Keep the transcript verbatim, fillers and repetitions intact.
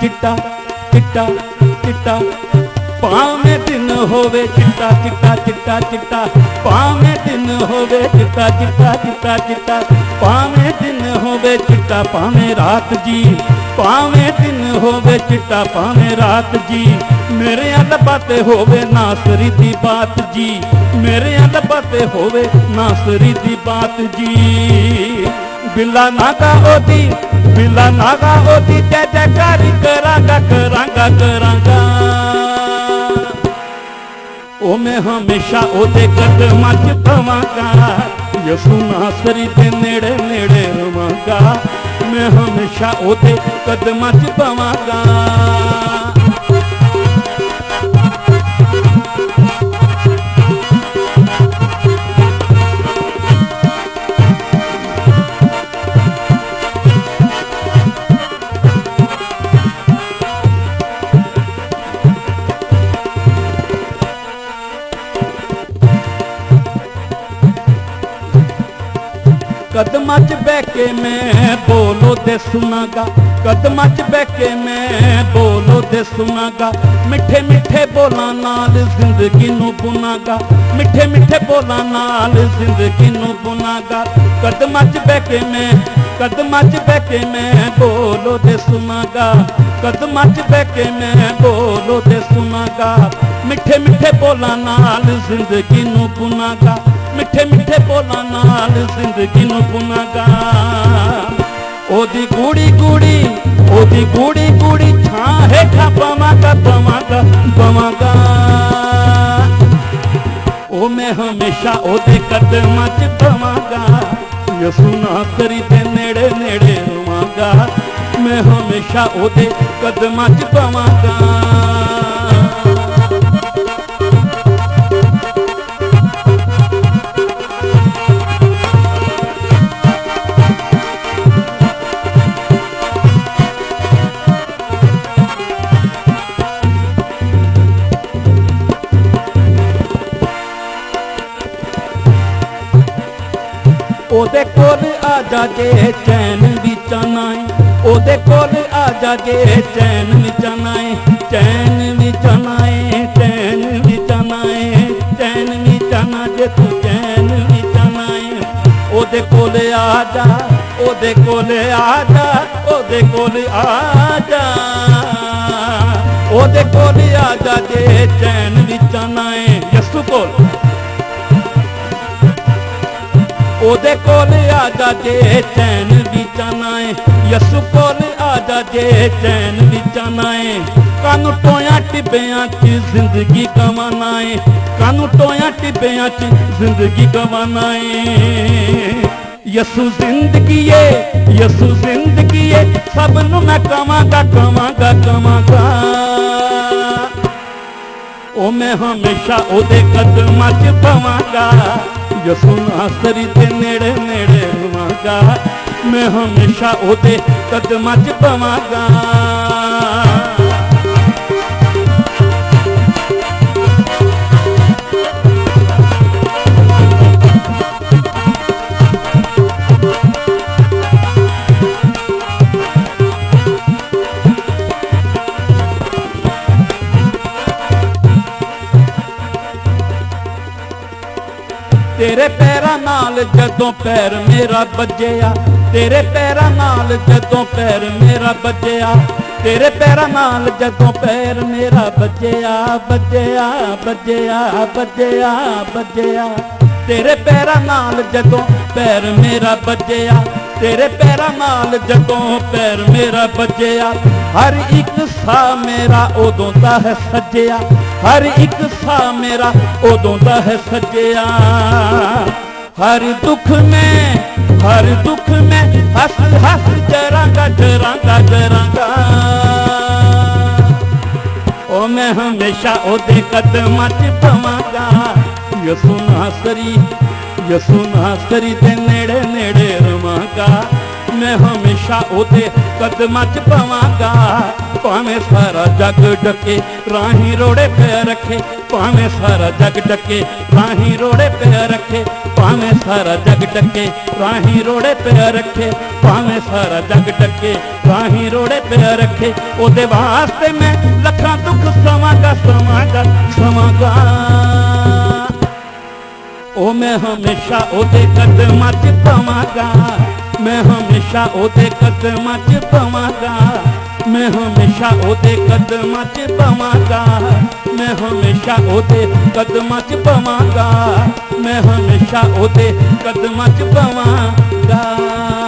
चिट्टा चिट्टा चिट्टा भावें दिन होवे चिट्टा चिट्टा चिट्टा चिट्टा भावें दिन होवे चिट्टा चिट्टा चिट्टा चिट्टा भावें दिन होवे चिट्टा भावें रात जी भावें दिन होवे चिट्टा भावें रात जी मेरे लबाते होवे नासरी दी बात जी मेरे लबाते होवे नासरी दी बात जी बिला नागा ओदी बिला नागा ओदी जय जयकारी करांगा करांगा करांगा ओ मैं हमेशा ओदे कदमां च पवांगा यसू नासरी दे नेड़े नेड़े रवांगा मैं हमेशा ओदे कदमां च पवांगा कदमां च बह के मैं बोलो दे सुनागा कदमां च बह के मैं बोलो दे सुनागा मिठे मिठे बोलां नाल जिंदगी नूं बुनागा मिठे मिठे बोलां नाल जिंदगी नूं बुनागा कदमां च बह के मैं कदमां च बह के मैं बोलो दे सुनागा कदमां च बह के मैं बोलो दे सुनागा मिठे मिठे बोलां नाल जिंदगी नूं बुनागा मिठे मिठे बोलां नाल जिंदगी नूं बुनागा ओदी गूड़ी गूड़ी ओदी गूड़ी गूड़ी छां हेठां पवांगा पवांगा पवांगा ओ मैं हमेशा ओदे कदमां च पवांगा यसू नासरी दे नेड़े नेड़े रवांगा मैं हमेशा ओदे कदमां च पवांगा ओदे कोल आ जा जे चैन विच नाए ओदे कोल आ जा जे चैन विच नाए चैन विच नाए चैन विच नाए चैन विच ना जे तू चैन विच नाए ओदे कोल आ जा ओदे कोल आ जा ओदे कोल आ जा ओदे कोल आ जा जे चैन विच नाए यसू कोल ओदे कोल आ जा जे चैन विच नाए यसू कोल आ जा जे चैन विच नाए कानू टोया टिब्बियां च जिंदगी गवाना है कानू टोया टिब्बियां च जिंदगी गवाना है यसू जिंदगी है यसू जिंदगी है सब नू मैं कवांगा कवांगा कवांगा ओ मैं हमेशा ओदे कदमां च पवांगा यसू नासरी दे नेड़े नेड़े रवांगा मैं हमेशा ओदे कदमां च पवांगा तेरे पैरां नाल जदों पैर मेरा बज्जिया तेरे पैरां नाल जदों पैर मेरा बज्जिया तेरे पैरां नाल जदों पैर मेरा बज्जिया बज्जिया बज्जिया बज्जिया बज्जिया तेरे पैरां नाल जदों पैर मेरा बज्जिया तेरे पैरां नाल जदों पैर मेरा बज्जिया हर एक सा मेरा उदों दा है सज्जिया हर एक सा मेरा उदों दा है सज्जिया हर दुख में हर दुख में हस हस जरांगा जरांगा जरांगा ओ मैं हमेशा ओदे कदमां च पवांगा यसू नासरी यसू नासरी दे नेड़े नेड़े रवांगा मैं हमेशा ओदे कदमां च पवांगा भावें सारा जग डके राही रोड़े पे रखे भावें सारा जग डके राही रोड़े पे रखे ਭਾਵੇਂ ਸਾਰਾ ਜਗ ਡੱਕੇ ਰਾਹੀਂ ਰੋੜੇ ਪਿਆ ਰੱਖੇ, ਭਾਵੇਂ ਸਾਰਾ ਜਗ ਡੱਕੇ ਰਾਹੀਂ ਰੋੜੇ ਪਿਆ ਰੱਖੇ। ਉਹਦੇ ਵਾਸਤੇ ਮੈਂ ਲੱਖਾਂ ਦੁੱਖ ਸਵਾਂਗਾ ਸਵਾਂਗਾ ਸਵਾਂਗਾ। ਉਹ ਮੈਂ ਹਮੇਸ਼ਾ ਉਹਦੇ ਕਦਮਾਂ 'ਚ ਪਵਾਂਗਾ, ਮੈਂ ਹਮੇਸ਼ਾ ਉਹਦੇ ਕਦਮਾਂ 'ਚ ਪਵਾਂਗਾ, ਮੈਂ ਹਮੇਸ਼ਾ ਉਹਦੇ ਕਦਮਾਂ 'ਚ ਪਵਾਂਗਾ, ਮੈਂ ਹਮੇਸ਼ਾ ਉਹਦੇ ਕਦਮਾਂ 'ਚ ਪਵਾਂਗਾ, ਮੈਂ ਹਮੇਸ਼ਾ ਉਹਦੇ ਕਦਮਾਂ 'ਚ ਪਵਾਂਗਾ।